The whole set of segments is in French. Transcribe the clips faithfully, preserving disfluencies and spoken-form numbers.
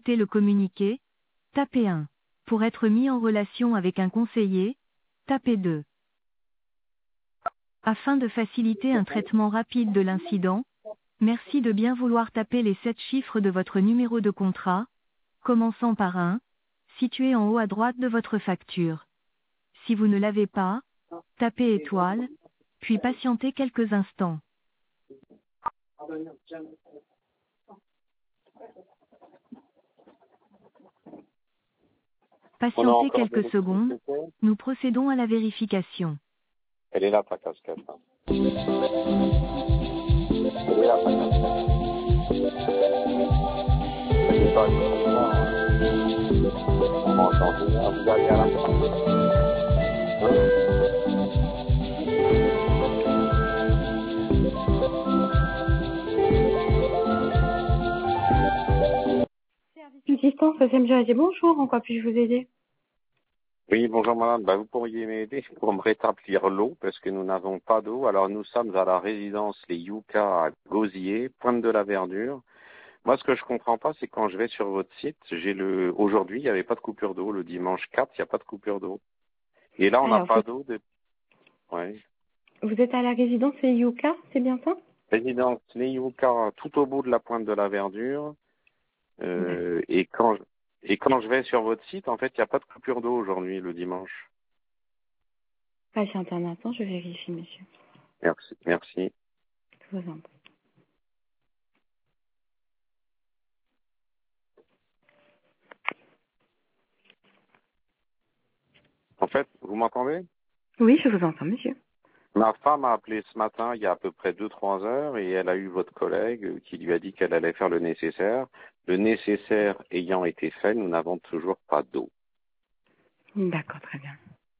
écouter le communiqué, tapez un. Pour être mis en relation avec un conseiller, tapez deux. Afin de faciliter un traitement rapide de l'incident, merci de bien vouloir taper les sept chiffres de votre numéro de contrat, commençant par un, situé en haut à droite de votre facture. Si vous ne l'avez pas, tapez étoile, puis patientez quelques instants. Patientez quelques secondes, nous procédons à la vérification. Elle est là, ta casquette. Hein. Elle est là, ta casquette. Elle est pas on m'entend bien. Vous allez à la fin. Assistance, C M G, bonjour, en quoi puis-je vous aider? Oui, bonjour madame, bah, vous pourriez m'aider pour me rétablir l'eau parce que nous n'avons pas d'eau. Alors nous sommes à la résidence Les Yucca à Gosier, Pointe de la Verdure. Moi ce que je comprends pas c'est quand je vais sur votre site, j'ai le aujourd'hui il n'y avait pas de coupure d'eau, le dimanche quatre il n'y a pas de coupure d'eau. Et là on n'a pas d'eau. De... Ouais. Vous êtes à la résidence Les Yucca, c'est bien ça? Résidence Les Yucca tout au bout de la Pointe de la Verdure. Euh, ouais. Et quand je... Et quand je vais sur votre site, en fait, il n'y a pas de coupure d'eau aujourd'hui, le dimanche. Patientez un instant, je vérifie, monsieur. Merci. Merci. Je vous en prie. En fait, vous m'entendez? Oui, je vous entends, monsieur. Ma femme a appelé ce matin, il y a à peu près deux trois heures, et elle a eu votre collègue qui lui a dit qu'elle allait faire le nécessaire. Le nécessaire ayant été fait, nous n'avons toujours pas d'eau. D'accord, très bien.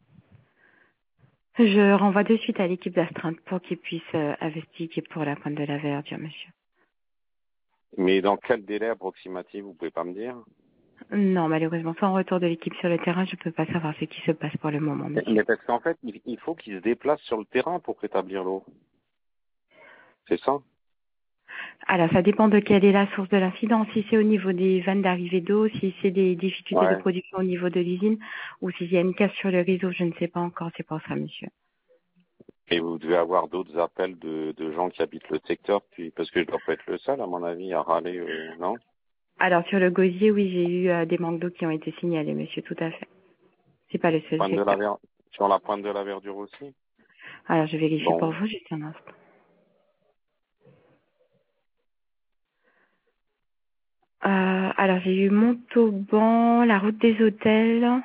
Je renvoie de suite à l'équipe d'astreinte pour qu'ils puissent euh, investiguer pour la Pointe de la Verdure, monsieur. Mais dans quel délai approximatif, vous pouvez pas me dire? Non, malheureusement, sans retour de l'équipe sur le terrain, je peux pas savoir ce qui se passe pour le moment, monsieur. Mais parce qu'en fait, il faut qu'ils se déplacent sur le terrain pour rétablir l'eau. C'est ça? Alors, ça dépend de quelle est la source de l'incident. Si c'est au niveau des vannes d'arrivée d'eau, si c'est des difficultés Ouais. de production au niveau de l'usine, ou s'il y a une casse sur le réseau, je ne sais pas encore. C'est pour ça, monsieur. Et vous devez avoir d'autres appels de, de gens qui habitent le secteur, puis parce que je dois pas être le seul, à mon avis, à râler, euh, non? Alors, sur le gosier, oui, j'ai eu euh, des manques d'eau qui ont été signalés, monsieur, tout à fait. C'est pas le seul Pointe secteur. de la ver... Sur la Pointe de la Verdure aussi? Alors, je vérifie Bon. pour vous, juste un instant. Euh, alors, j'ai eu Montauban, la route des hôtels,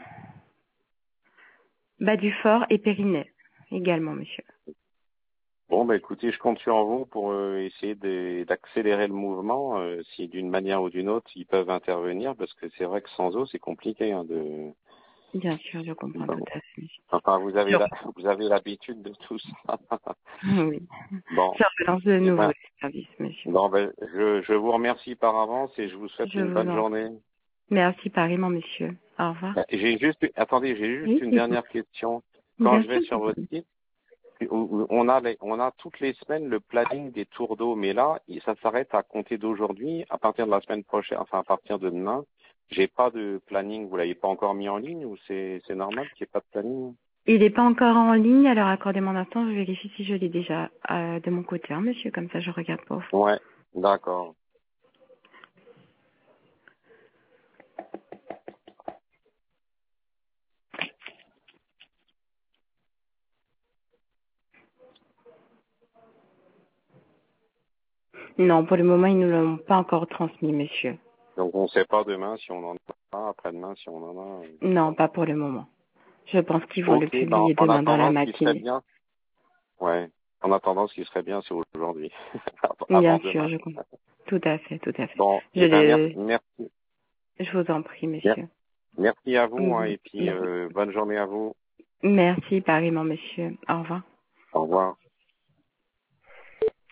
Bas du Fort et Périnay également, monsieur. Bon, bah écoutez, je compte sur vous pour euh, essayer de- d'accélérer le mouvement. Euh, si d'une manière ou d'une autre, ils peuvent intervenir, parce que c'est vrai que sans eau, c'est compliqué. Hein, de... Bien sûr, je comprends Bon. tout à fait, monsieur. Enfin, vous avez Sur... la... vous avez l'habitude de tout ça. Oui. Bon. Surveillance de Eh nouveaux ben, services, monsieur. bon, ben, je, je vous remercie par avance et je vous souhaite Je une vous bonne en journée. Merci pareillement, monsieur. Au revoir. J'ai juste, attendez, j'ai juste Oui, une dites-moi. dernière question. Quand Bien je vais sûr. sur votre site, on a, les, on a toutes les semaines le planning des tours d'eau, mais là, ça s'arrête à compter d'aujourd'hui, à partir de la semaine prochaine, enfin à partir de demain. J'ai pas de planning, vous l'avez pas encore mis en ligne ou c'est c'est normal qu'il n'y ait pas de planning? Il n'est pas encore en ligne, alors accordez-moi un instant, je vérifie si je l'ai déjà euh, de mon côté, hein, monsieur, comme ça je regarde pour vous. Ouais, d'accord. Non, pour le moment, ils ne l'ont pas encore transmis, monsieur. Donc on ne sait pas demain si on en a, après-demain si on en a. Non, pas pour le moment. Je pense qu'ils vont le Ok, ben, publier en demain dans la attendant, ce qui serait matinée. bien, ouais, en attendant, ce qui serait bien, c'est aujourd'hui, avant Bien sûr, demain. je comprends. Tout à fait, tout à fait. Bon, Je, eh ben merci, le... merci, je vous en prie, monsieur. merci à vous, hein, Mhm. et puis euh, bonne journée à vous. Merci, pareillement, monsieur. Au revoir. Au revoir.